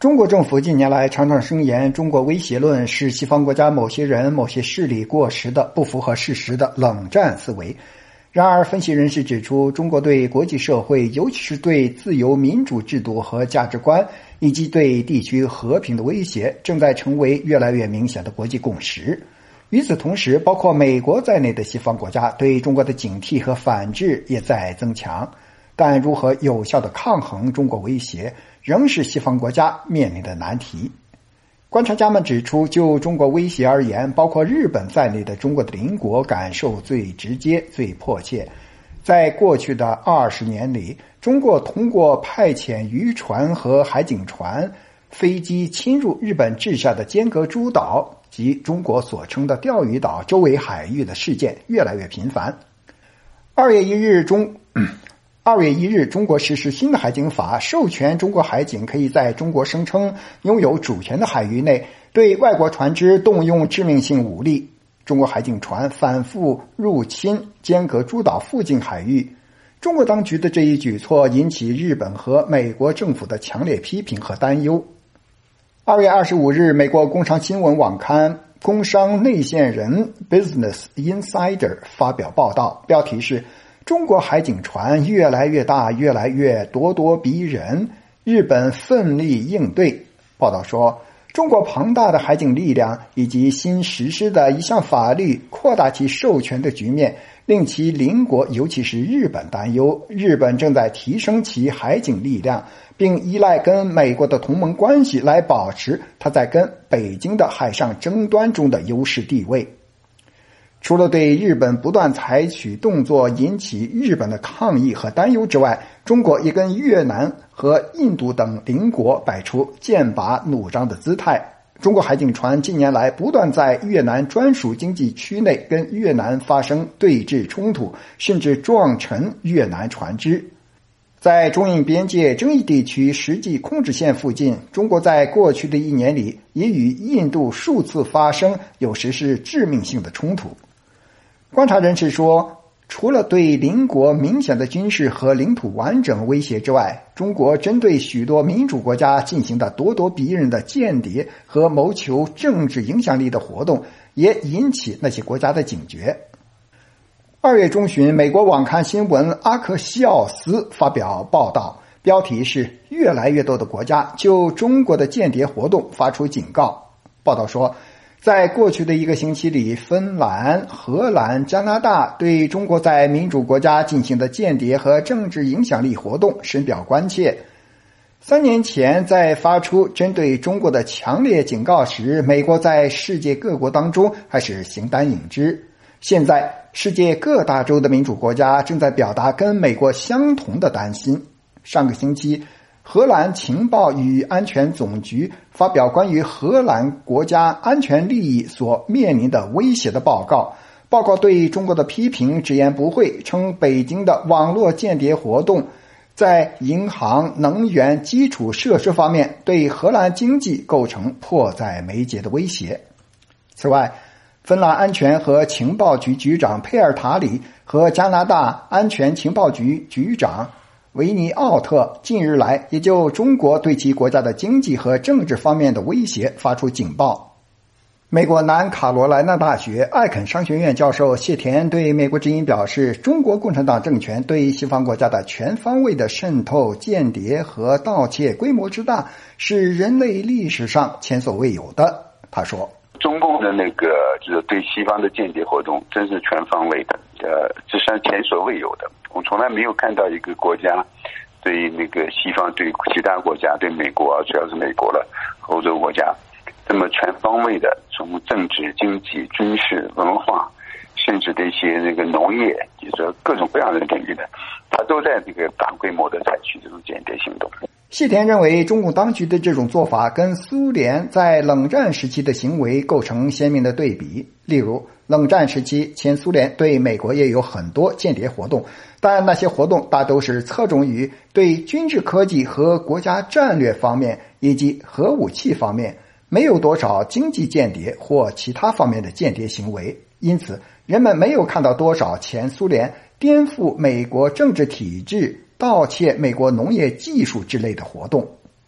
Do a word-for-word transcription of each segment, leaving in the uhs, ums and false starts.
中国政府近年来常常声言中国威胁论是西方国家某些人、某些势力过时的、不符合事实的冷战思维。然而，分析人士指出，中国对国际社会，尤其是对自由民主制度和价值观，以及对地区和平的威胁，正在成为越来越明显的国际共识。与此同时，包括美国在内的西方国家对中国的警惕和反制也在增强。但如何有效地抗衡中国威胁，仍是西方国家面临的难题。观察家们指出，就中国威胁而言，包括日本在内的中国的邻国感受最直接、最迫切。在过去的二十年里，中国通过派遣渔船和海警船、飞机侵入日本治下的尖阁诸岛及中国所称的钓鱼岛周围海域的事件越来越频繁。二月一日中。二月一日，中国实施新的海警法，授权中国海警可以在中国声称拥有主权的海域内对外国船只动用致命性武力。中国海警船反复入侵尖阁诸岛附近海域。中国当局的这一举措引起日本和美国政府的强烈批评和担忧。二月二十五日，美国工商新闻网刊工商内线人 Business Insider 发表报道，标题是中国海警船越来越大，越来越咄咄逼人，日本奋力应对。报道说，中国庞大的海警力量以及新实施的一项法律扩大其授权的局面，令其邻国尤其是日本担忧。日本正在提升其海警力量，并依赖跟美国的同盟关系来保持它在跟北京的海上争端中的优势地位。除了对日本不断采取动作引起日本的抗议和担忧之外，中国也跟越南和印度等邻国摆出剑拔弩张的姿态。中国海警船近年来不断在越南专属经济区内跟越南发生对峙冲突，甚至撞沉越南船只。在中印边界争议地区实际控制线附近，中国在过去的一年里也与印度数次发生，有时是致命性的冲突。观察人士说，除了对邻国明显的军事和领土完整威胁之外，中国针对许多民主国家进行的咄咄逼人的间谍和谋求政治影响力的活动，也引起那些国家的警觉。二月中旬，美国网刊新闻阿克西奥斯发表报道，标题是越来越多的国家就中国的间谍活动发出警告。报道说，在过去的一个星期里，芬兰、荷兰、加拿大对中国在民主国家进行的间谍和政治影响力活动深表关切。三年前，在发出针对中国的强烈警告时，美国在世界各国当中还是形单影只。现在，世界各大洲的民主国家正在表达跟美国相同的担心。上个星期，荷兰情报与安全总局发表关于荷兰国家安全利益所面临的威胁的报告。报告对中国的批评直言不讳，称北京的网络间谍活动在银行、能源、基础设施方面对荷兰经济构成迫在眉睫的威胁。此外，芬兰安全和情报局局长佩尔塔里和加拿大安全情报局局长维尼奥特近日来也就中国对其国家的经济和政治方面的威胁发出警报。美国南卡罗来纳大学艾肯商学院教授谢田对美国之音表示，中国共产党政权对西方国家的全方位的渗透、间谍和盗窃规模之大，是人类历史上前所未有的。他说， 中共的那个就是对西方的间谍活动真是全方位的，呃，这是前所未有的。我从来没有看到一个国家对那个西方、对其他国家、对美国啊，主要是美国了，欧洲国家，这么全方位的，从政治、经济、军事、文化，甚至的一些那个农业，就是各种各样的领域的，他都在这个大规模的采取这种间谍行动。 谢田认为，中共当局的这种做法跟苏联在冷战时期的行为构成鲜明的对比。例如，冷战时期，前苏联对美国也有很多间谍活动，但那些活动大都是侧重于对军事科技和国家战略方面以及核武器方面，没有多少经济间谍或其他方面的间谍行为。因此，人们没有看到多少前苏联颠覆美国政治体制、盗窃美国农业技术之类的活动。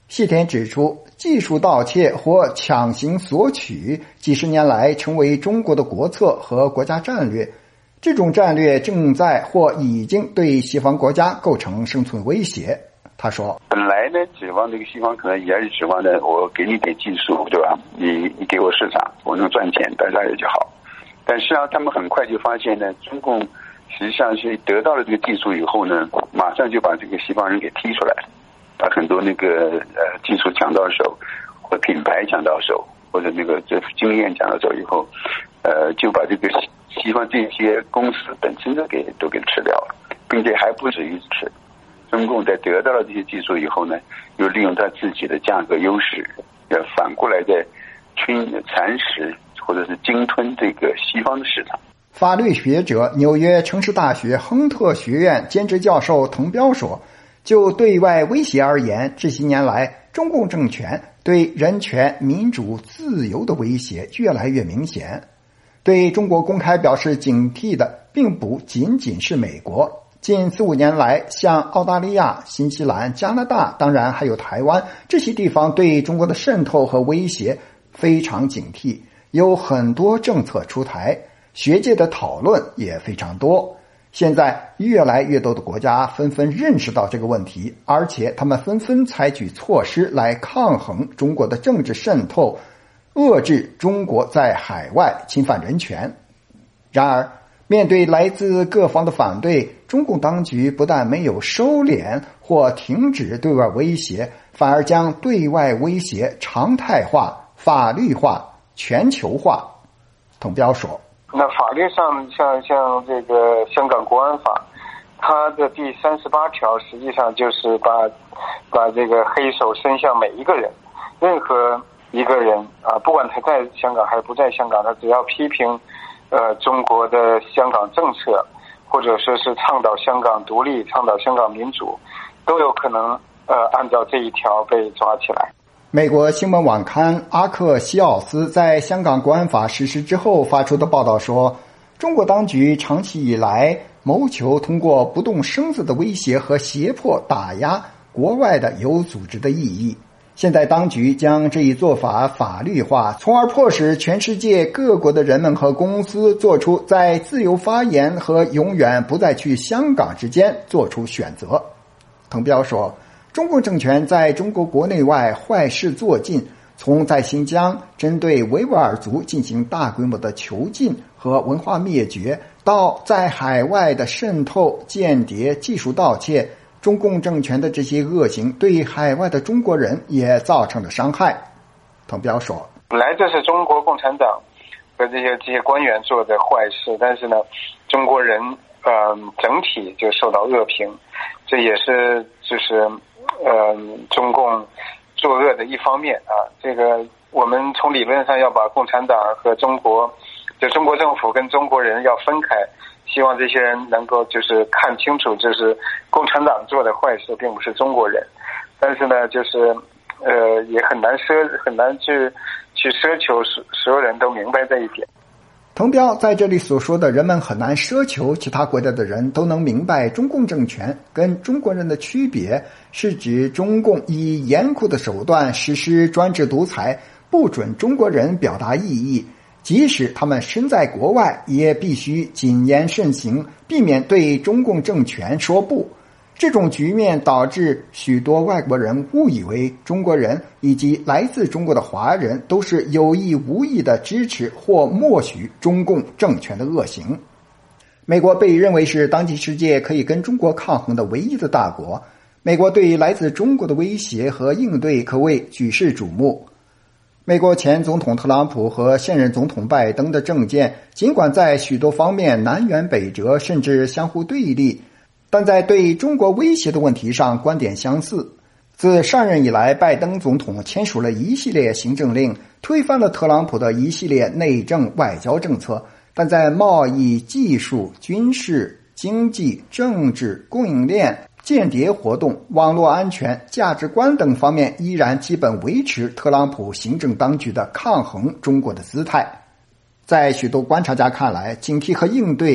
谢田指出，技术盗窃或强行索取几十年来成为中国的国策和国家战略，这种战略正在或已经对西方国家构成生存威胁。他说， 本来呢指望这个西方可能也是指望呢，我给你点技术，对吧，你你给我市场，我能赚钱，大家也就好。但实际上他们很快就发现呢，中共实际上是得到了这个技术以后呢，马上就把这个西方人给踢出来了，把很多那个呃技术抢到手，或品牌抢到手，或者那个这经验抢到手以后，呃就把这个西方这些公司本身都给都给吃掉了，并且还不止于此。中共在得到了这些技术以后呢，又利用他自己的价格优势，呃反过来的侵蚕食或者是鲸吞这个西方的市场。 法律学者、纽约城市大学亨特学院兼职教授滕彪说，就对外威胁而言，这些年来中共政权对人权、民主、自由的威胁越来越明显。对中国公开表示警惕的并不仅仅是美国，近四五年来，像澳大利亚、新西兰、加拿大，当然还有台湾，这些地方对中国的渗透和威胁非常警惕，有很多政策出台，学界的讨论也非常多。现在越来越多的国家纷纷认识到这个问题，而且他们纷纷采取措施来抗衡中国的政治渗透，遏制中国在海外侵犯人权。然而，面对来自各方的反对，中共当局不但没有收敛或停止对外威胁，反而将对外威胁常态化、法律化、全球化。滕彪说， 那法律上像像这个香港国安法，它的第三十八条实际上就是把把这个黑手伸向每一个人，任何一个人啊，不管他在香港还是不在香港，他只要批评呃中国的香港政策，或者说是倡导香港独立、倡导香港民主，都有可能呃按照这一条被抓起来。 美国新闻网刊阿克西奥斯在香港国安法实施之后发出的报道说，中国当局长期以来谋求通过不动声色的威胁和胁迫打压国外的有组织的异议。现在当局将这一做法法律化，从而迫使全世界各国的人们和公司做出在自由发言和永远不再去香港之间做出选择。滕彪说，中共政权在中国国内外坏事做尽，从在新疆针对维吾尔族进行大规模的囚禁和文化灭绝，到在海外的渗透、间谍、技术盗窃，中共政权的这些恶行对海外的中国人也造成了伤害。滕彪说， 本来这是中国共产党和这些这些官员做的坏事，但是呢，中国人呃整体就受到恶评，这也是就是呃中共作恶的一方面啊。这个我们从理论上要把共产党和中国，就中国政府跟中国人要分开，希望这些人能够就是看清楚，就是共产党做的坏事并不是中国人，但是呢，就是呃也很难奢很难去去奢求所有人都明白这一点。 滕彪在这里所说的人们很难奢求其他国家的人都能明白中共政权跟中国人的区别，是指中共以严酷的手段实施专制独裁，不准中国人表达异议，即使他们身在国外，也必须谨言慎行，避免对中共政权说不。这种局面导致许多外国人误以为中国人以及来自中国的华人都是有意无意的支持或默许中共政权的恶行。美国被认为是当今世界可以跟中国抗衡的唯一的大国，美国对来自中国的威胁和应对可谓举世瞩目。美国前总统特朗普和现任总统拜登的政见尽管在许多方面南辕北辙，甚至相互对立，但在对中国威胁的问题上观点相似。自上任以来，拜登总统签署了一系列行政令，推翻了特朗普的一系列内政外交政策，但在贸易、技术、军事、经济、政治、供应链、间谍活动、网络安全、价值观等方面依然基本维持特朗普行政当局的抗衡中国的姿态。在许多观察家看来，警惕和应对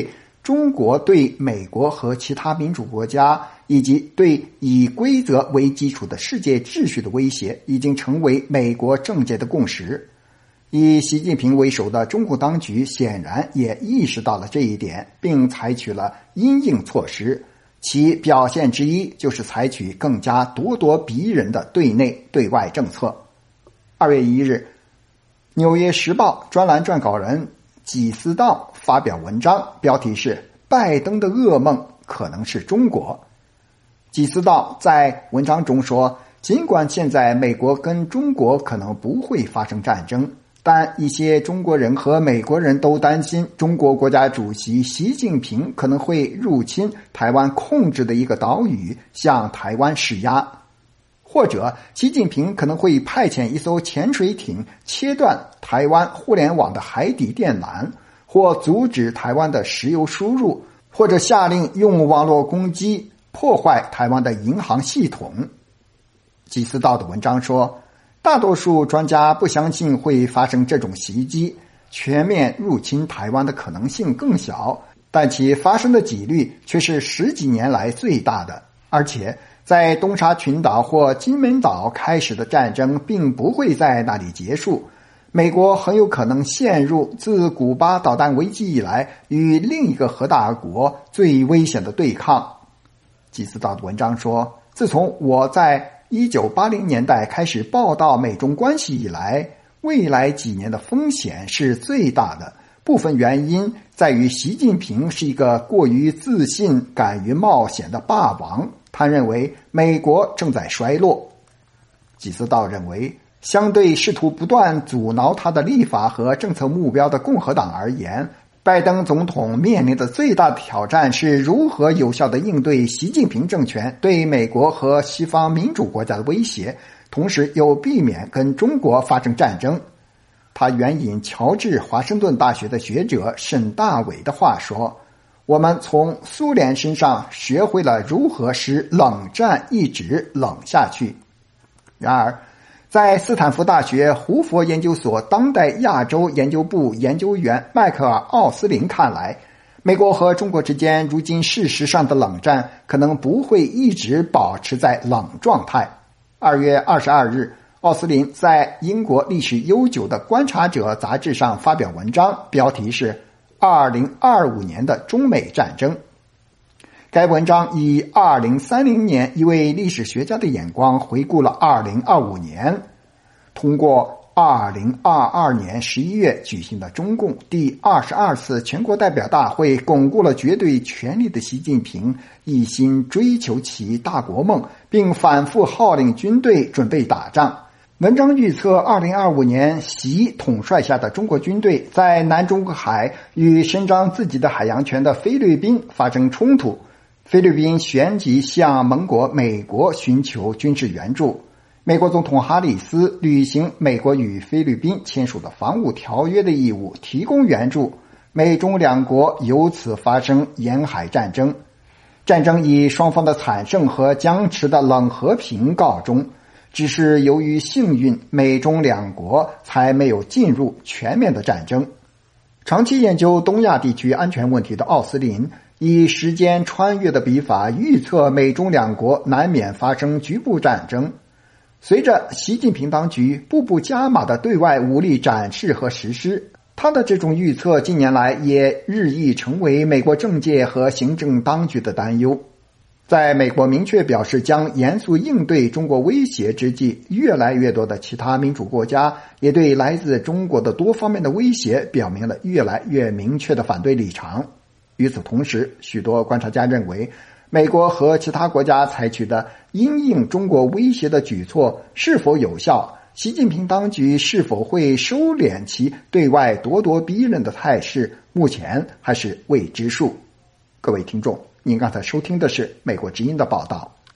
中国对美国和其他民主国家以及对以规则为基础的世界秩序的威胁已经成为美国政界的共识。以习近平为首的中共当局显然也意识到了这一点，并采取了因应措施，其表现之一就是采取更加咄咄逼人的对内对外政策。二月一日，《纽约时报》专栏撰稿人纪思道发表文章，标题是“拜登的噩梦可能是中国”。纪思道在文章中说，尽管现在美国跟中国可能不会发生战争，但一些中国人和美国人都担心中国国家主席习近平可能会入侵台湾控制的一个岛屿，向台湾施压，或者习近平可能会派遣一艘潜水艇切断台湾互联网的海底电缆，或阻止台湾的石油输入，或者下令用网络攻击破坏台湾的银行系统。纪思道的文章说，大多数专家不相信会发生这种袭击，全面入侵台湾的可能性更小，但其发生的几率却是十几年来最大的。而且在东沙群岛或金门岛开始的战争并不会在那里结束，美国很有可能陷入自古巴导弹危机以来与另一个核大国最危险的对抗。纪思道的文章说，自从我在一九八零年代开始报道美中关系以来，未来几年的风险是最大的，部分原因在于习近平是一个过于自信、敢于冒险的霸王，他认为美国正在衰落。纪思道认为，相对试图不断阻挠他的立法和政策目标的共和党而言，拜登总统面临的最大的挑战是如何有效地应对习近平政权对美国和西方民主国家的威胁，同时又避免跟中国发生战争。他援引乔治华盛顿大学的学者沈大伟的话说，我们从苏联身上学会了如何使冷战一直冷下去。然而在斯坦福大学胡佛研究所当代亚洲研究部研究员迈克尔·奥斯林看来，美国和中国之间如今事实上的冷战可能不会一直保持在冷状态。二月二十二日，奥斯林在英国历史悠久的《观察者》杂志上发表文章，标题是二零二五年的中美战争。该文章以二零三零年一位历史学家的眼光回顾了二零二五年，通过二零二二年十一月举行的中共第二十二次全国代表大会，巩固了绝对权力的习近平一心追求其大国梦，并反复号令军队准备打仗。文章预测二零二五年习统帅下的中国军队在南中国海与伸张自己的海洋权的菲律宾发生冲突，菲律宾旋即向盟国美国寻求军事援助，美国总统哈里斯履行美国与菲律宾签署的防务条约的义务，提供援助，美中两国由此发生沿海战争。战争以双方的惨胜和僵持的冷和平告终，只是由于幸运，美中两国才没有进入全面的战争。长期研究东亚地区安全问题的奥斯林以时间穿越的笔法预测美中两国难免发生局部战争。随着习近平当局步步加码的对外武力展示和实施，他的这种预测近年来也日益成为美国政界和行政当局的担忧。在美国明确表示将严肃应对中国威胁之际，越来越多的其他民主国家也对来自中国的多方面的威胁表明了越来越明确的反对立场。与此同时，许多观察家认为，美国和其他国家采取的因应中国威胁的举措是否有效，习近平当局是否会收敛其对外咄咄逼人的态势，目前还是未知数。各位听众，您刚才收听的是美国之音的报道。